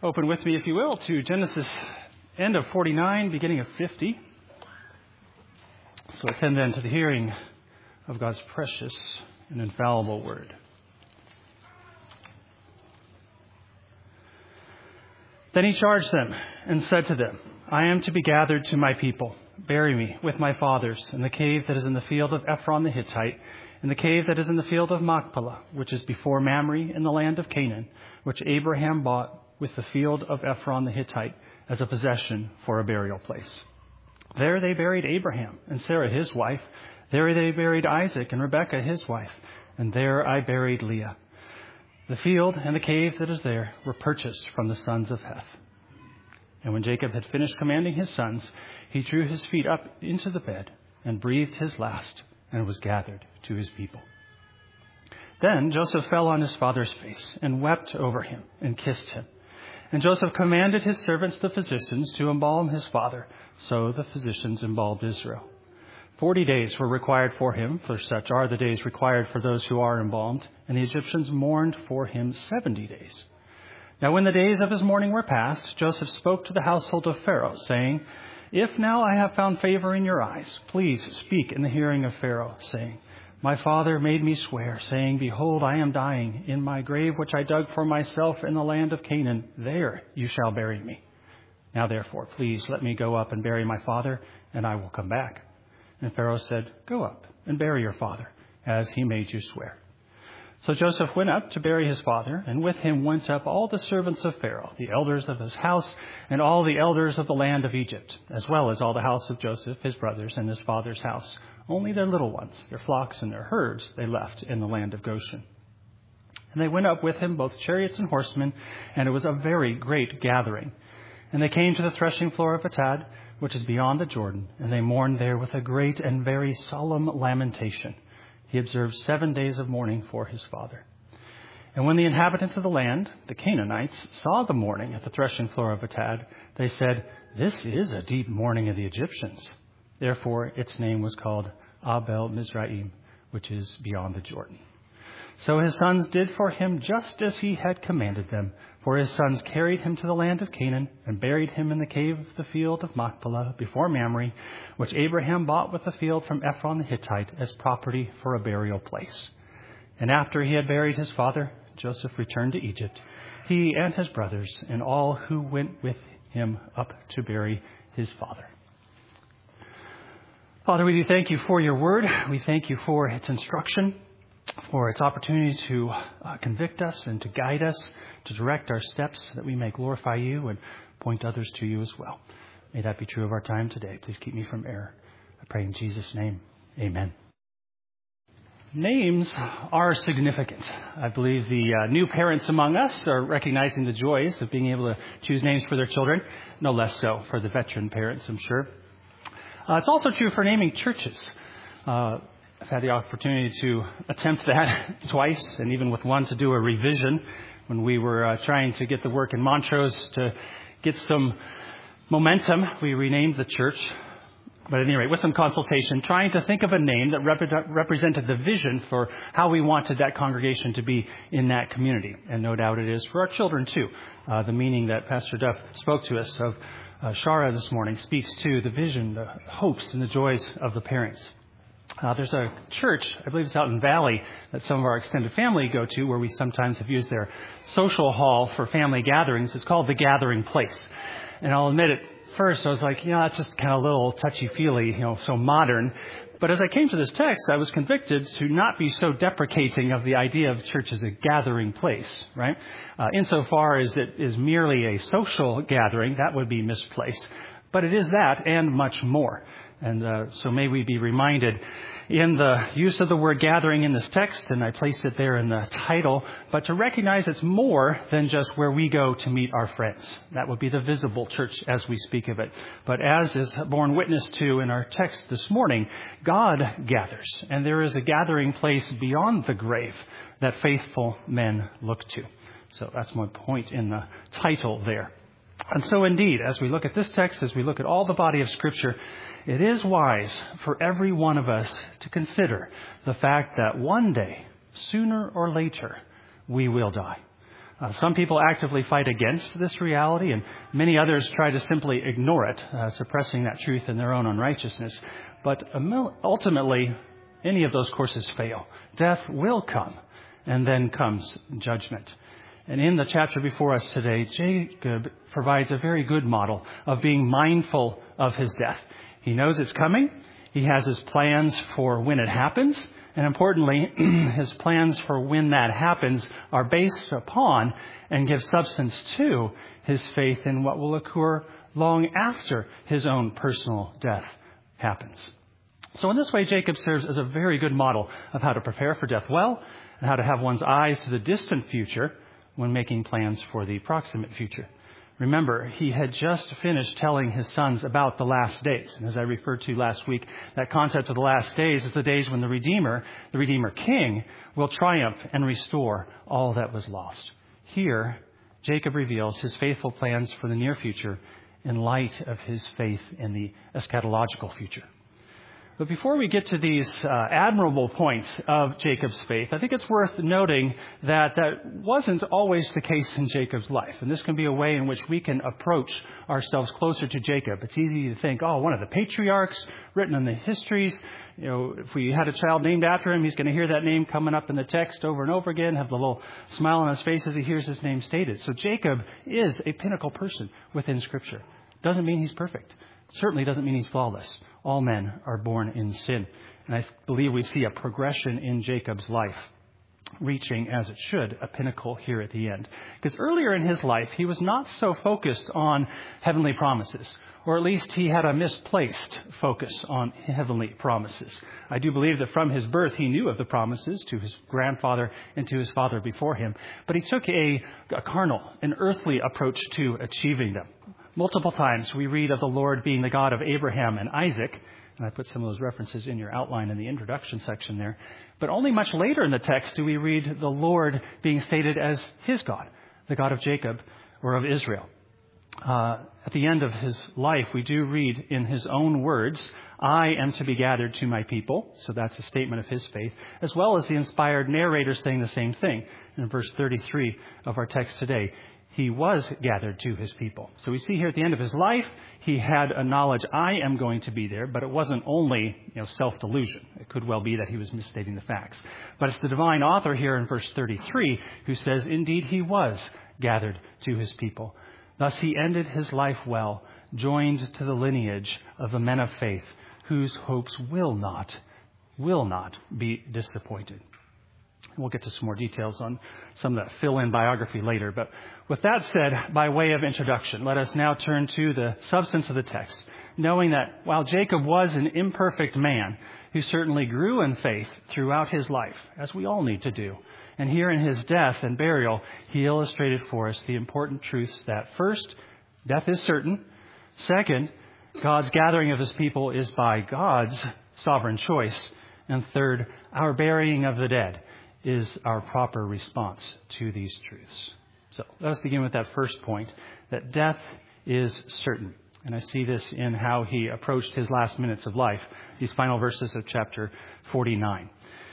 Open with me, if you will, to Genesis end of 49, beginning of 50. So attend then to the hearing of God's precious and infallible word. Then he charged them and said to them, I am to be gathered to my people. Bury me with my fathers in the cave that is in the field of Ephron the Hittite, in the cave that is in the field of Machpelah, which is before Mamre in the land of Canaan, which Abraham bought with the field of Ephron the Hittite as a possession for a burial place. There they buried Abraham and Sarah his wife. There they buried Isaac and Rebekah his wife. And there I buried Leah. The field and the cave that is there were purchased from the sons of Heth. And when Jacob had finished commanding his sons, he drew his feet up into the bed and breathed his last and was gathered to his people. Then Joseph fell on his father's face and wept over him and kissed him. And Joseph commanded his servants, the physicians, to embalm his father. So the physicians embalmed Israel. 40 days were required for him, for such are the days required for those who are embalmed. And the Egyptians mourned for him 70 days. Now when the days of his mourning were past, Joseph spoke to the household of Pharaoh, saying, If now I have found favor in your eyes, please speak in the hearing of Pharaoh, saying, My father made me swear, saying, Behold, I am dying. In my grave which I dug for myself in the land of Canaan, there you shall bury me. Now therefore, please let me go up and bury my father, and I will come back. And Pharaoh said, Go up and bury your father, as he made you swear. So Joseph went up to bury his father, and with him went up all the servants of Pharaoh, the elders of his house, and all the elders of the land of Egypt, as well as all the house of Joseph, his brothers, and his father's house. Only their little ones, their flocks and their herds, they left in the land of Goshen. And they went up with him, both chariots and horsemen, and it was a very great gathering. And they came to the threshing floor of Atad, which is beyond the Jordan, and they mourned there with a great and very solemn lamentation. He observed 7 days of mourning for his father. And when the inhabitants of the land, the Canaanites, saw the mourning at the threshing floor of Atad, they said, This is a deep mourning of the Egyptians. Therefore, its name was called Abel Mizraim, which is beyond the Jordan. So his sons did for him just as he had commanded them. For his sons carried him to the land of Canaan and buried him in the cave of the field of Machpelah before Mamre, which Abraham bought with the field from Ephron the Hittite as property for a burial place. And after he had buried his father, Joseph returned to Egypt, he and his brothers and all who went with him up to bury his father. Father, we do thank you for your word. We thank you for its instruction, for its opportunity to convict us and to guide us, to direct our steps, that we may glorify you and point others to you as well. May that be true of our time today. Please keep me from error. I pray in Jesus' name. Amen. Names are significant. I believe the new parents among us are recognizing the joys of being able to choose names for their children. No less so for the veteran parents, I'm sure. It's also true for naming churches. I've had the opportunity to attempt that twice, and even with one to do a revision when we were trying to get the work in Montrose to get some momentum. We renamed the church. But at any rate, with some consultation, trying to think of a name that represented the vision for how we wanted that congregation to be in that community. And no doubt it is for our children too. The meaning that Pastor Duff spoke to us of Shara this morning speaks to the vision, the hopes, and the joys of the parents. There's a church, I believe it's out in Valley, that some of our extended family go to, where we sometimes have used their social hall for family gatherings. It's called The Gathering Place. And I'll admit at first I was like, that's just kind of a little touchy-feely, so modern. But as I came to this text, I was convicted to not be so deprecating of the idea of church as a gathering place, right? Insofar as it is merely a social gathering, that would be misplaced. But it is that and much more. And so may we be reminded in the use of the word gathering in this text, and I placed it there in the title, but to recognize it's more than just where we go to meet our friends. That would be the visible church as we speak of it. But as is borne witness to in our text this morning, God gathers, and there is a gathering place beyond the grave that faithful men look to. So that's my point in the title there. And so indeed, as we look at this text, as we look at all the body of Scripture, it is wise for every one of us to consider the fact that one day, sooner or later, we will die. Some people actively fight against this reality, and many others try to simply ignore it, suppressing that truth in their own unrighteousness. But ultimately, any of those courses fail. Death will come, and then comes judgment. And in the chapter before us today, Jacob provides a very good model of being mindful of his death. He knows it's coming. He has his plans for when it happens. And importantly, his plans for when that happens are based upon and give substance to his faith in what will occur long after his own personal death happens. So in this way, Jacob serves as a very good model of how to prepare for death well and how to have one's eyes to the distant future when making plans for the proximate future. Remember, he had just finished telling his sons about the last days. And as I referred to last week, that concept of the last days is the days when the Redeemer King, will triumph and restore all that was lost. Here, Jacob reveals his faithful plans for the near future in light of his faith in the eschatological future. But before we get to these admirable points of Jacob's faith, I think it's worth noting that that wasn't always the case in Jacob's life. And this can be a way in which we can approach ourselves closer to Jacob. It's easy to think, one of the patriarchs written in the histories. If we had a child named after him, he's going to hear that name coming up in the text over and over again, have the little smile on his face as he hears his name stated. So Jacob is a pinnacle person within Scripture. Doesn't mean he's perfect. Certainly doesn't mean he's flawless. All men are born in sin. And I believe we see a progression in Jacob's life, reaching, as it should, a pinnacle here at the end. Because earlier in his life, he was not so focused on heavenly promises, or at least he had a misplaced focus on heavenly promises. I do believe that from his birth, he knew of the promises to his grandfather and to his father before him, but he took a carnal, an earthly approach to achieving them. Multiple times we read of the Lord being the God of Abraham and Isaac, and I put some of those references in your outline in the introduction section there. But only much later in the text do we read the Lord being stated as his God, the God of Jacob or of Israel. At the end of his life, we do read in his own words, I am to be gathered to my people. So that's a statement of his faith, as well as the inspired narrator saying the same thing in verse 33 of our text today. He was gathered to his people. So we see here at the end of his life, he had a knowledge, I am going to be there, but it wasn't only self-delusion. It could well be that he was misstating the facts. But it's the divine author here in verse 33 who says, indeed, he was gathered to his people. Thus he ended his life well, joined to the lineage of the men of faith, whose hopes will not be disappointed. We'll get to some more details on some of that fill-in biography later. But with that said, by way of introduction, let us now turn to the substance of the text, knowing that while Jacob was an imperfect man who certainly grew in faith throughout his life, as we all need to do, and here in his death and burial, he illustrated for us the important truths that first, death is certain. Second, God's gathering of his people is by God's sovereign choice. And third, our burying of the dead is our proper response to these truths. So let us begin with that first point, that death is certain. And I see this in how he approached his last minutes of life, these final verses of chapter 49.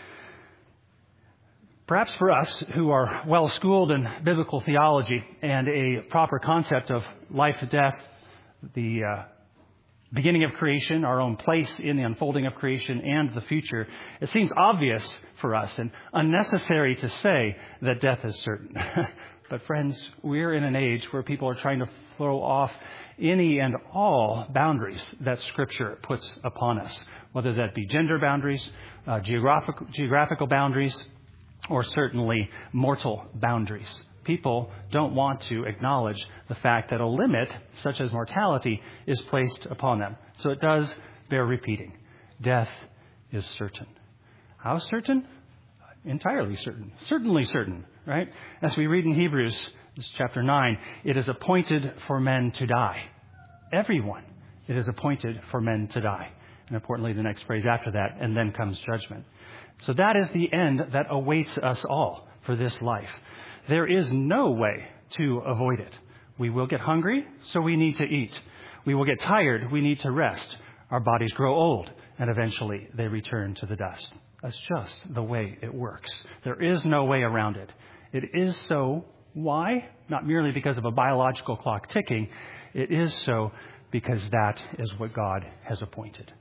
Perhaps for us who are well schooled in biblical theology and a proper concept of life, death, the beginning of creation, our own place in the unfolding of creation and the future, it seems obvious for us and unnecessary to say that death is certain. But friends, we're in an age where people are trying to throw off any and all boundaries that Scripture puts upon us, whether that be gender boundaries, geographical boundaries, or certainly mortal boundaries. People don't want to acknowledge the fact that a limit, such as mortality, is placed upon them. So it does bear repeating. Death is certain. How certain? Entirely certain. Certainly certain, right? As we read in Hebrews, this is chapter 9, it is appointed for men to die. Everyone, it is appointed for men to die. And importantly, the next phrase after that, and then comes judgment. So that is the end that awaits us all for this life. There is no way to avoid it. We will get hungry, so we need to eat. We will get tired, we need to rest. Our bodies grow old, and eventually they return to the dust. That's just the way it works. There is no way around it. It is so Why? Not merely because of a biological clock ticking. It is so because that is what God has appointed.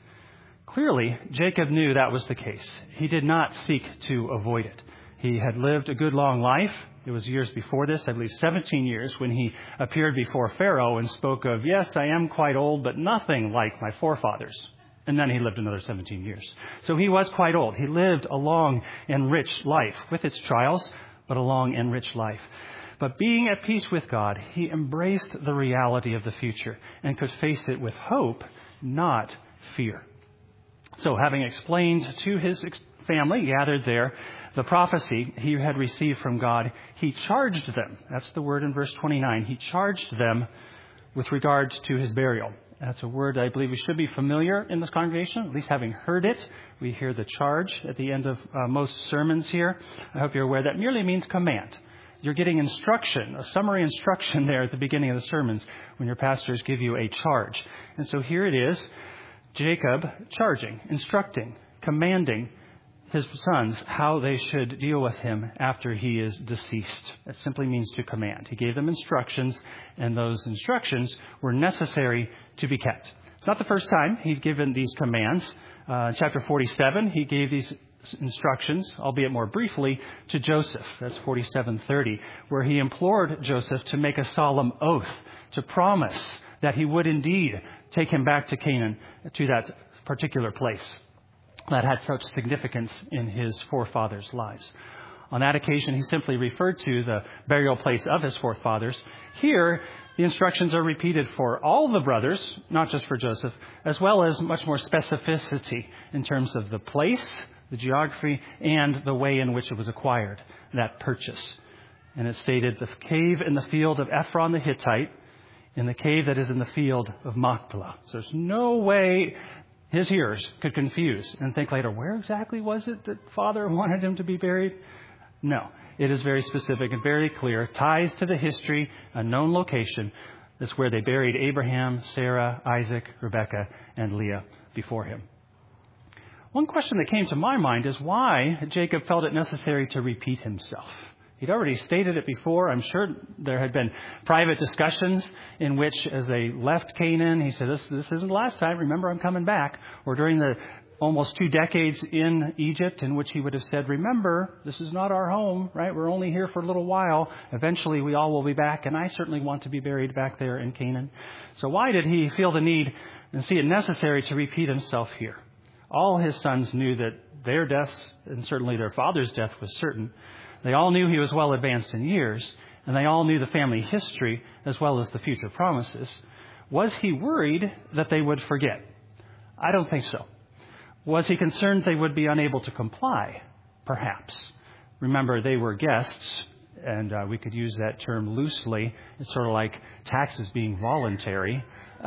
Clearly, Jacob knew that was the case. He did not seek to avoid it. He had lived a good long life. It was years before this, I believe 17 years, when he appeared before Pharaoh and spoke of, yes, I am quite old, but nothing like my forefathers. And then he lived another 17 years. So he was quite old. He lived a long and rich life with its trials, but a long and rich life. But being at peace with God, he embraced the reality of the future and could face it with hope, not fear. So having explained to his family gathered there the prophecy he had received from God, he charged them. That's the word in verse 29. He charged them with regard to his burial. That's a word I believe we should be familiar in this congregation, at least having heard it. We hear the charge at the end of most sermons here. I hope you're aware that merely means command. You're getting instruction, a summary instruction there at the beginning of the sermons when your pastors give you a charge. And so here it is, Jacob charging, instructing, commanding his sons how they should deal with him after he is deceased. That simply means to command. He gave them instructions, and those instructions were necessary to be kept. It's not the first time he'd given these commands. In chapter 47, he gave these instructions, albeit more briefly, to Joseph. That's 47:30, where he implored Joseph to make a solemn oath, to promise that he would indeed take him back to Canaan, to that particular place that had such significance in his forefathers' lives. On that occasion, he simply referred to the burial place of his forefathers. Here, the instructions are repeated for all the brothers, not just for Joseph, as well as much more specificity in terms of the place, the geography, and the way in which it was acquired, that purchase. And it stated, the cave in the field of Ephron the Hittite, in the cave that is in the field of Machpelah. So there's no way his hearers could confuse and think later, where exactly was it that Father wanted him to be buried? No, it is very specific and very clear. Ties to the history, a known location. That's where they buried Abraham, Sarah, Isaac, Rebekah, and Leah before him. One question that came to my mind is why Jacob felt it necessary to repeat himself. He'd already stated it before. I'm sure there had been private discussions in which, as they left Canaan, he said, this isn't the last time. Remember, I'm coming back. Or during the almost 2 decades in Egypt, in which he would have said, remember, this is not our home, right? We're only here for a little while. Eventually, we all will be back, and I certainly want to be buried back there in Canaan. So why did he feel the need and see it necessary to repeat himself here? All his sons knew that their deaths, and certainly their father's death, was certain. They all knew he was well advanced in years, and they all knew the family history as well as the future promises. Was he worried that they would forget? I don't think so. Was he concerned they would be unable to comply? Perhaps. Remember, they were guests, and we could use that term loosely. It's sort of like taxes being voluntary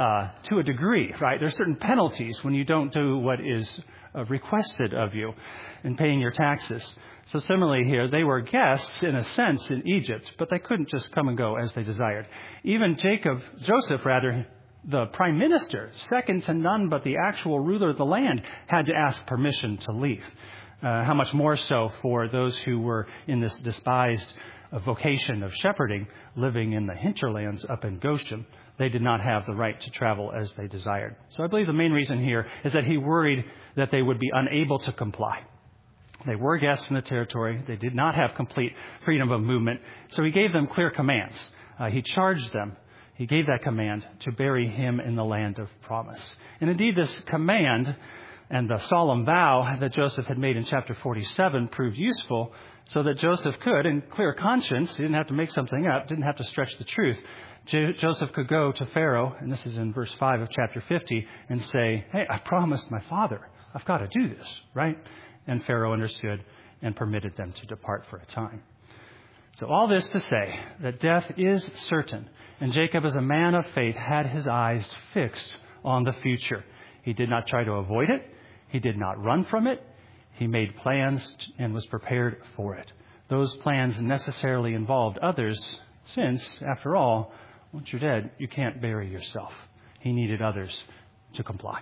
to a degree, right? There are certain penalties when you don't do what is requested of you in paying your taxes. So similarly here, they were guests in a sense in Egypt, but they couldn't just come and go as they desired. Even Joseph, the prime minister, second to none but the actual ruler of the land, had to ask permission to leave. How much more so for those who were in this despised vocation of shepherding, living in the hinterlands up in Goshen. They did not have the right to travel as they desired. So I believe the main reason here is that he worried that they would be unable to comply. They were guests in the territory. They did not have complete freedom of movement. So he gave them clear commands. He charged them. He gave that command to bury him in the land of promise. And indeed, this command and the solemn vow that Joseph had made in chapter 47 proved useful so that Joseph could, in clear conscience, he didn't have to make something up, didn't have to stretch the truth. Joseph could go to Pharaoh, and this is in verse 5 of chapter 50, and say, hey, I promised my father. I've got to do this, right? And Pharaoh understood and permitted them to depart for a time. So all this to say that death is certain, and Jacob, as a man of faith, had his eyes fixed on the future. He did not try to avoid it. He did not run from it. He made plans and was prepared for it. Those plans necessarily involved others, since, after all, once you're dead, you can't bury yourself. He needed others to comply.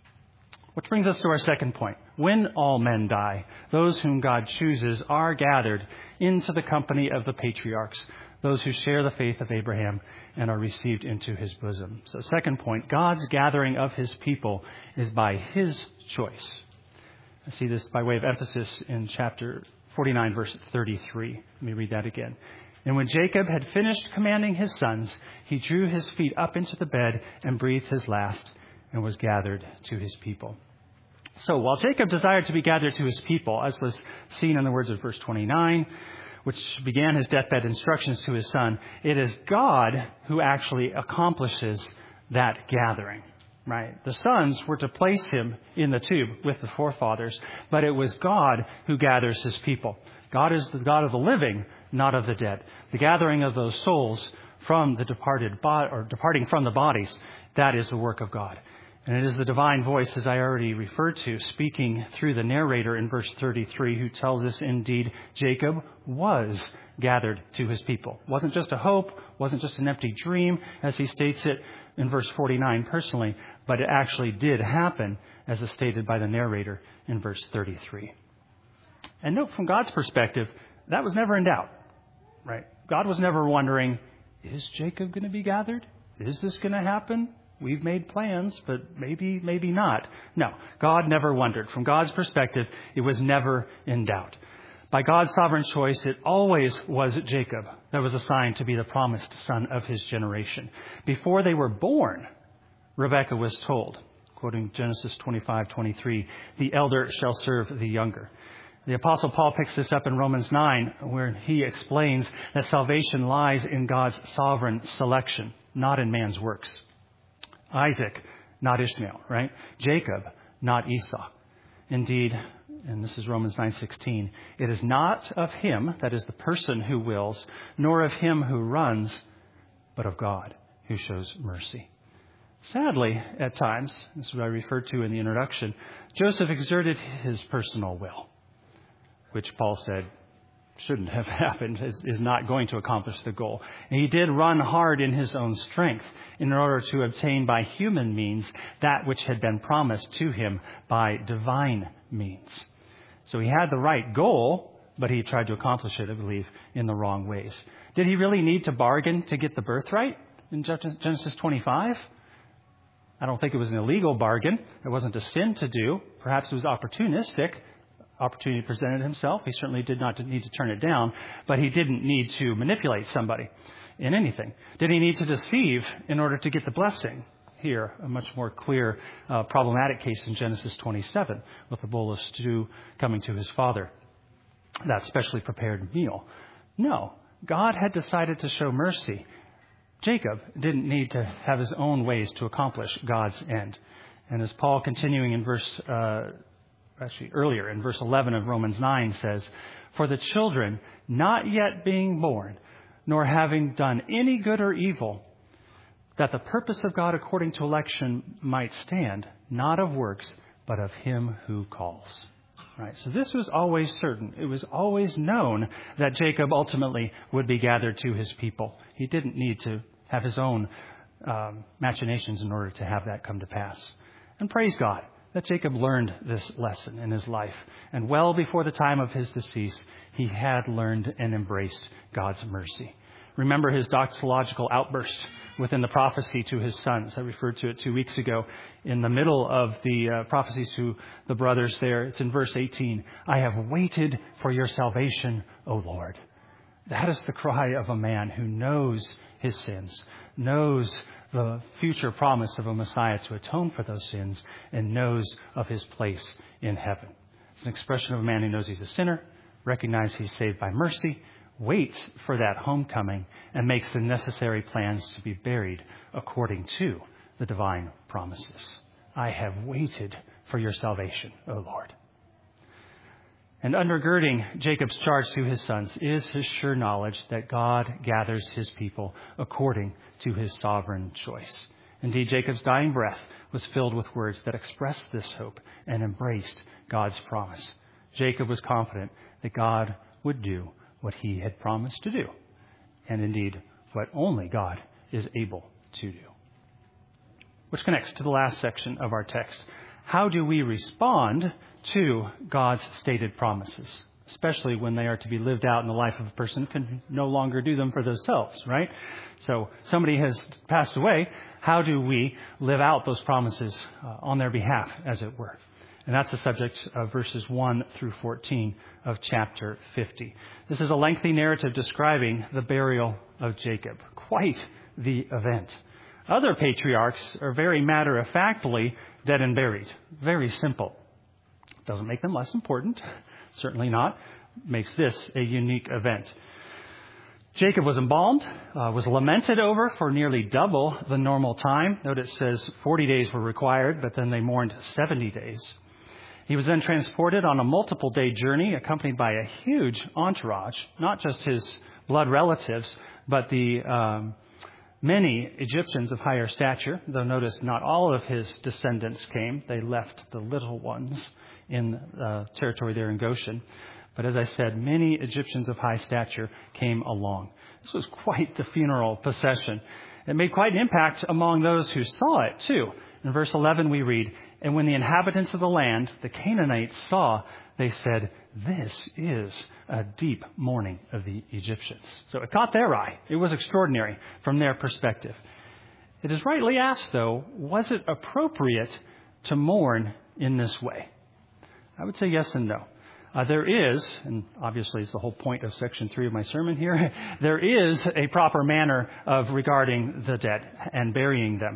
Which brings us to our second point. When all men die, those whom God chooses are gathered into the company of the patriarchs, those who share the faith of Abraham and are received into his bosom. So second point, God's gathering of his people is by his choice. I see this by way of emphasis in chapter 49, verse 33. Let me read that again. And when Jacob had finished commanding his sons, he drew his feet up into the bed and breathed his last and was gathered to his people. So while Jacob desired to be gathered to his people, as was seen in the words of verse 29, which began his deathbed instructions to his son, it is God who actually accomplishes that gathering, right? The sons were to place him in the tomb with the forefathers, but it was God who gathers his people. God is the God of the living, not of the dead. The gathering of those souls from the departing from the bodies, that is the work of God. And it is the divine voice, as I already referred to, speaking through the narrator in verse 33, who tells us indeed Jacob was gathered to his people. Wasn't just a hope, wasn't just an empty dream, as he states it in verse 49 personally, but it actually did happen, as is stated by the narrator in verse 33. And note, from God's perspective, that was never in doubt, right? God was never wondering, is Jacob going to be gathered? Is this going to happen? We've made plans, but maybe not. No, God never wondered. From God's perspective, it was never in doubt. By God's sovereign choice, it always was Jacob that was assigned to be the promised son of his generation. Before they were born, Rebekah was told, quoting Genesis 25:23, the elder shall serve the younger. The Apostle Paul picks this up in Romans 9, where he explains that salvation lies in God's sovereign selection, not in man's works. Isaac, not Ishmael, right? Jacob, not Esau. Indeed, and this is Romans 9:16, it is not of him, that is the person who wills, nor of him who runs, but of God who shows mercy. Sadly, at times, this is what I referred to in the introduction, Joseph exerted his personal will, which Paul said shouldn't have happened, is not going to accomplish the goal. And he did run hard in his own strength in order to obtain by human means that which had been promised to him by divine means. So he had the right goal, but he tried to accomplish it, I believe, in the wrong ways. Did he really need to bargain to get the birthright in Genesis 25? I don't think it was an illegal bargain. It wasn't a sin to do. Perhaps it was opportunistic. Opportunity presented himself. He certainly did not need to turn it down, but he didn't need to manipulate somebody in anything. Did he need to deceive in order to get the blessing? Here, a much more clear, problematic case in Genesis 27 with the bowl of stew coming to his father, that specially prepared meal. No, God had decided to show mercy. Jacob didn't need to have his own ways to accomplish God's end. And as Paul, continuing in earlier in verse 11 of Romans 9 says, for the children not yet being born, nor having done any good or evil, that the purpose of God according to election might stand, not of works, but of him who calls. Right. So this was always certain. It was always known that Jacob ultimately would be gathered to his people. He didn't need to have his own machinations in order to have that come to pass. And praise God that Jacob learned this lesson in his life. And well before the time of his decease, he had learned and embraced God's mercy. Remember his doxological outburst within the prophecy to his sons. I referred to it 2 weeks ago. In the middle of the prophecies to the brothers there, it's in verse 18. I have waited for your salvation, O Lord. That is the cry of a man who knows his sins, knows the future promise of a Messiah to atone for those sins, and knows of his place in heaven. It's an expression of a man who knows he's a sinner, recognizes he's saved by mercy, waits for that homecoming, and makes the necessary plans to be buried according to the divine promises. I have waited for your salvation, O Lord. And undergirding Jacob's charge to his sons is his sure knowledge that God gathers his people according to his sovereign choice. Indeed, Jacob's dying breath was filled with words that expressed this hope and embraced God's promise. Jacob was confident that God would do what he had promised to do, and indeed what only God is able to do. Which connects to the last section of our text. How do we respond to God's stated promises? especially when they are to be lived out in the life of a person who can no longer do them for themselves, right? So somebody has passed away. How do we live out those promises on their behalf, as it were? And that's the subject of verses 1 through 14 of chapter 50. This is a lengthy narrative describing the burial of Jacob. Quite the event. Other patriarchs are very matter-of-factly dead and buried. Very simple. Doesn't make them less important. Certainly not. Makes this a unique event. Jacob was embalmed, was lamented over for nearly double the normal time. Note it says 40 days were required, but then they mourned 70 days. He was then transported on a multiple-day journey accompanied by a huge entourage, not just his blood relatives, but the many Egyptians of higher stature, though notice not all of his descendants came. They left the little ones in territory there in Goshen. But as I said, many Egyptians of high stature came along. This was quite the funeral procession. It made quite an impact among those who saw it, too. In verse 11 we read, "And when the inhabitants of the land, the Canaanites, saw, they said, 'This is a deep mourning of the Egyptians.'" So it caught their eye. It was extraordinary from their perspective. It is rightly asked, though, was it appropriate to mourn in this way? I would say yes and no. There is, and obviously it's the whole point of section 3 of my sermon here, there is a proper manner of regarding the dead and burying them.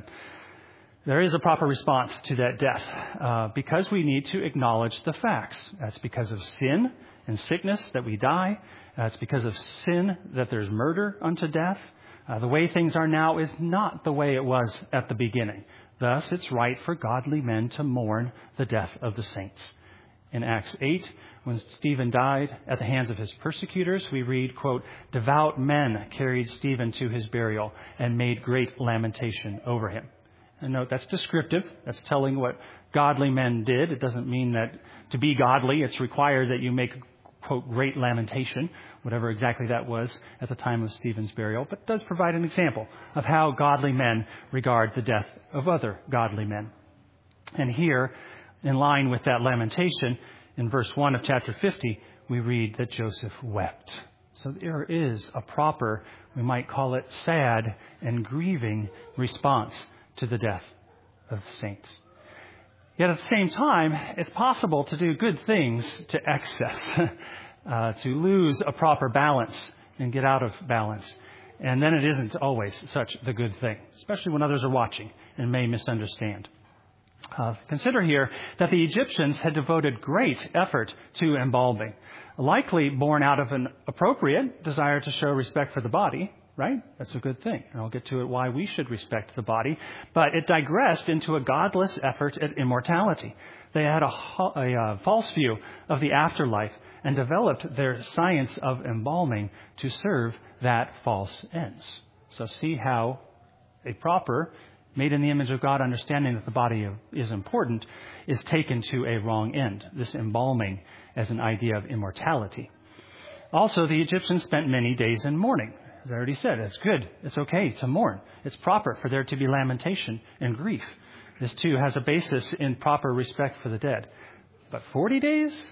There is a proper response to that death because we need to acknowledge the facts. That's because of sin and sickness that we die. That's because of sin that there's murder unto death. The way things are now is not the way it was at the beginning. Thus, it's right for godly men to mourn the death of the saints. In Acts 8, when Stephen died at the hands of his persecutors, we read, quote, "Devout men carried Stephen to his burial and made great lamentation over him." And note, that's descriptive. That's telling what godly men did. It doesn't mean that to be godly, it's required that you make, quote, "great lamentation," whatever exactly that was at the time of Stephen's burial, but does provide an example of how godly men regard the death of other godly men. And here, in line with that lamentation, in verse 1 of chapter 50, we read that Joseph wept. So there is a proper, we might call it sad and grieving response to the death of the saints. Yet at the same time, it's possible to do good things to excess, to lose a proper balance and get out of balance. And then it isn't always such the good thing, especially when others are watching and may misunderstand. Consider here that the Egyptians had devoted great effort to embalming, likely born out of an appropriate desire to show respect for the body, right? That's a good thing. And I'll get to it why we should respect the body. But it digressed into a godless effort at immortality. They had a false view of the afterlife and developed their science of embalming to serve that false ends. So see how a proper, made in the image of God, understanding that the body is important, is taken to a wrong end. This embalming as an idea of immortality. Also, the Egyptians spent many days in mourning. As I already said, it's good. It's okay to mourn. It's proper for there to be lamentation and grief. This, too, has a basis in proper respect for the dead. But 40 days?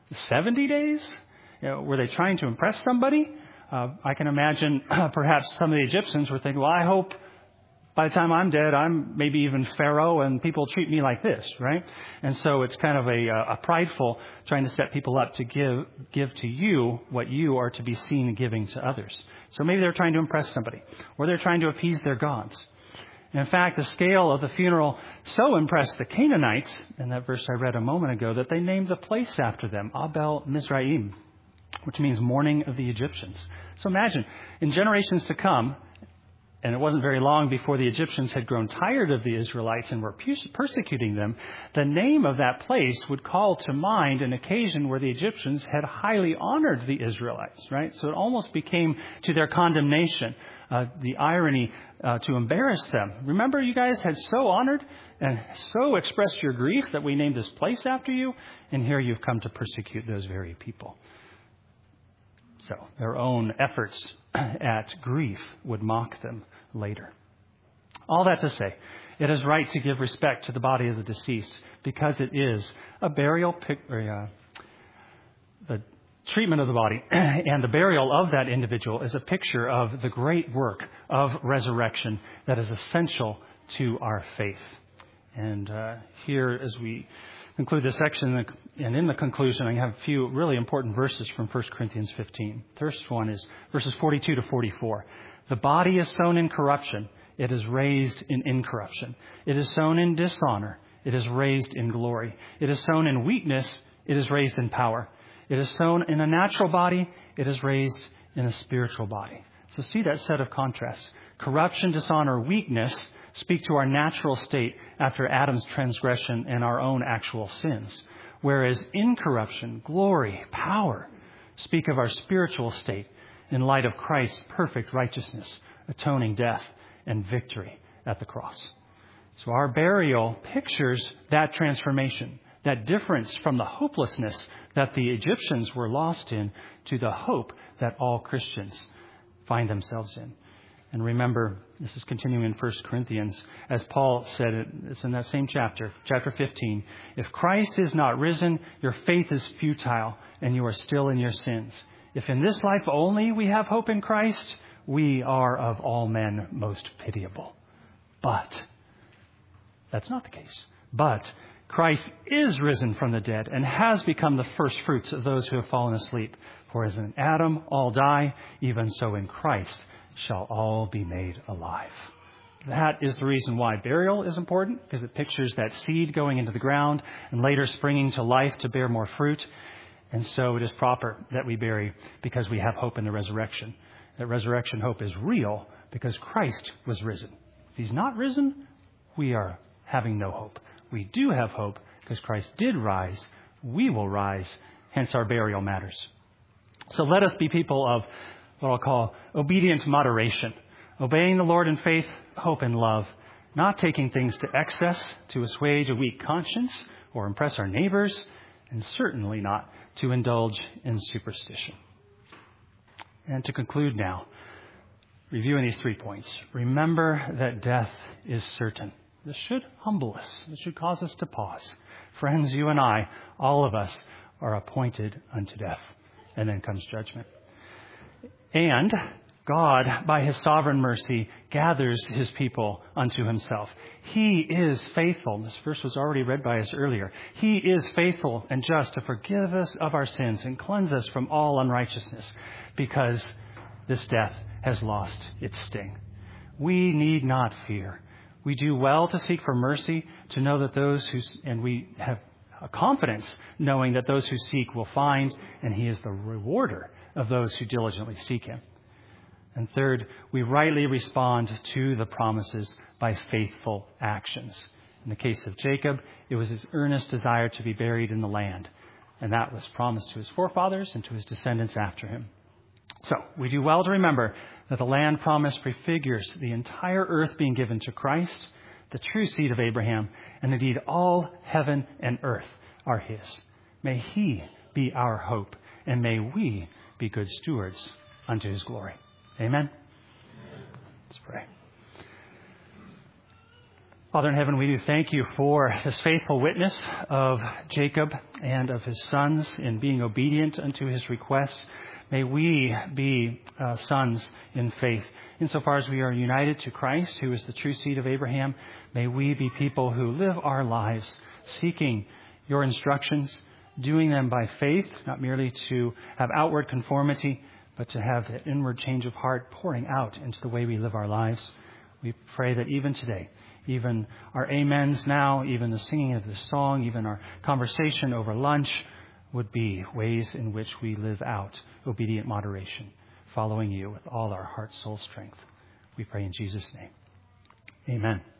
70 days? Were they trying to impress somebody? I can imagine perhaps some of the Egyptians were thinking, well, I hope by the time I'm dead, I'm maybe even Pharaoh and people treat me like this, right? And so it's kind of a prideful trying to set people up to give to you what you are to be seen giving to others. So maybe they're trying to impress somebody, or they're trying to appease their gods. And in fact, the scale of the funeral so impressed the Canaanites, in that verse I read a moment ago, that they named the place after them, Abel Mizraim, which means mourning of the Egyptians. So imagine, in generations to come, and it wasn't very long before the Egyptians had grown tired of the Israelites and were persecuting them, the name of that place would call to mind an occasion where the Egyptians had highly honored the Israelites, right? So it almost became to their condemnation, the irony to embarrass them. Remember, you guys had so honored and so expressed your grief that we named this place after you, and here you've come to persecute those very people. So their own efforts at grief would mock them later. All that to say, it is right to give respect to the body of the deceased because it is a burial, the treatment of the body and the burial of that individual is a picture of the great work of resurrection that is essential to our faith. And here, as we conclude this section, and in the conclusion, I have a few really important verses from 1 Corinthians 15. The first one is verses 42 to 44. The body is sown in corruption. It is raised in incorruption. It is sown in dishonor. It is raised in glory. It is sown in weakness. It is raised in power. It is sown in a natural body. It is raised in a spiritual body. So see that set of contrasts. Corruption, dishonor, weakness speak to our natural state after Adam's transgression and our own actual sins. Whereas incorruption, glory, power speak of our spiritual state in light of Christ's perfect righteousness, atoning death, and victory at the cross. So our burial pictures that transformation, that difference from the hopelessness that the Egyptians were lost in to the hope that all Christians find themselves in. And remember, this is continuing in 1 Corinthians, as Paul said, it's in that same chapter, chapter 15. If Christ is not risen, your faith is futile and you are still in your sins. If in this life only we have hope in Christ, we are of all men most pitiable. But that's not the case. But Christ is risen from the dead and has become the first fruits of those who have fallen asleep. For as in Adam all die, even so in Christ shall all be made alive. That is the reason why burial is important, because it pictures that seed going into the ground and later springing to life to bear more fruit. And so it is proper that we bury because we have hope in the resurrection. That resurrection hope is real because Christ was risen. If he's not risen, we are having no hope. We do have hope because Christ did rise. We will rise. Hence our burial matters. So let us be people of what I'll call obedient moderation, obeying the Lord in faith, hope, and love, not taking things to excess to assuage a weak conscience or impress our neighbors, and certainly not to indulge in superstition. And to conclude now, reviewing these 3 points, remember that death is certain. This should humble us. This should cause us to pause. Friends, you and I, all of us, are appointed unto death. And then comes judgment. And God, by his sovereign mercy, gathers his people unto himself. He is faithful. This verse was already read by us earlier. He is faithful and just to forgive us of our sins and cleanse us from all unrighteousness, because this death has lost its sting. We need not fear. We do well to seek for mercy, to know that and we have a confidence knowing that those who seek will find, and he is the rewarder of those who diligently seek him. And third, we rightly respond to the promises by faithful actions. In the case of Jacob, it was his earnest desire to be buried in the land, and that was promised to his forefathers and to his descendants after him. So we do well to remember that the land promise prefigures the entire earth being given to Christ, the true seed of Abraham, and indeed all heaven and earth are his. May he be our hope, and may we be good stewards unto his glory. Amen. Let's pray. Father in heaven, we do thank you for this faithful witness of Jacob and of his sons in being obedient unto his requests. May we be sons in faith. Insofar as we are united to Christ, who is the true seed of Abraham, may we be people who live our lives seeking your instructions, doing them by faith, not merely to have outward conformity, but to have an inward change of heart pouring out into the way we live our lives. We pray that even today, even our amens now, even the singing of this song, even our conversation over lunch would be ways in which we live out obedient moderation, following you with all our heart, soul, strength. We pray in Jesus' name. Amen.